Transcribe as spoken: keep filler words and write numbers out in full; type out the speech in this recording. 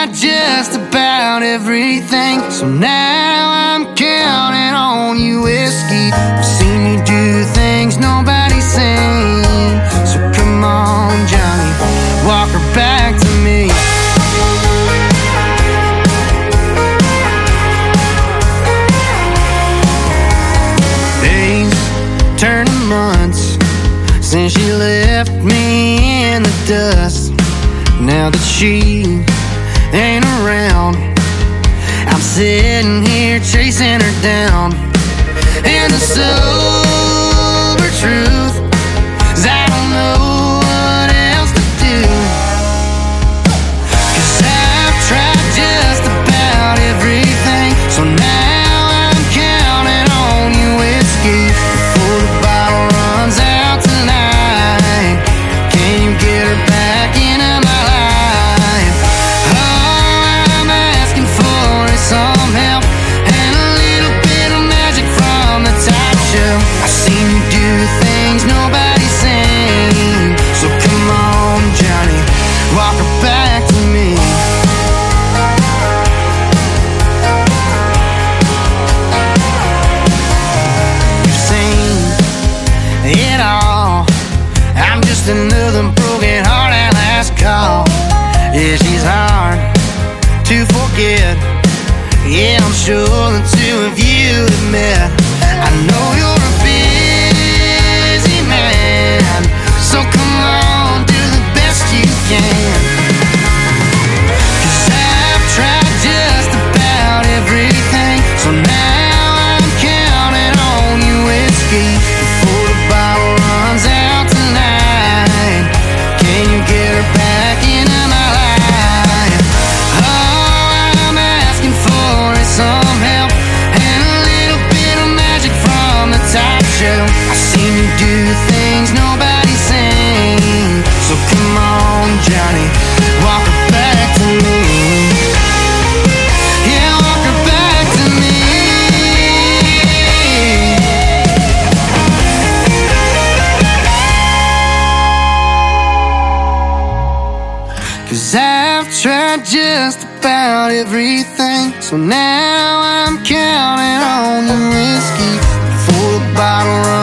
tried just about everything, so now I'm counting on you, whiskey. I've seen you do things nobody's seen, so come on, Johnny, walk her back to me. Days turning months since she left me in the dust. Now that she ain't around, I'm sitting here chasing her down. And the sober truth is I don't know what else to do, 'cause I've tried just about everything, so now I'm counting on you, whiskey. Before the bottle runs out tonight, can you get her back into my life? All I'm asking for is some help and a little bit of magic from the top shelf. I've seen you do things nobody's seen, so come on, Johnny, walk her back to me. You've seen it all, I'm just another broken heart at last call. Yeah, she's hard to forget. Yeah, I'm sure the two of you have met. I know you're a busy man, so come on, do the best you can. 'Cause I've tried just about everything, so now I'm counting on you, whiskey. Before the bottle runs out tonight, can you get her back into my life? All I'm asking for is some help and a little bit of magic from the top shelf. I've seen you do things nobody's seen, so come on, Johnny, walk her back to me. Yeah, walk her back to me. 'Cause I've tried just about everything, so now I'm counting on the whiskey. Before the bottle runs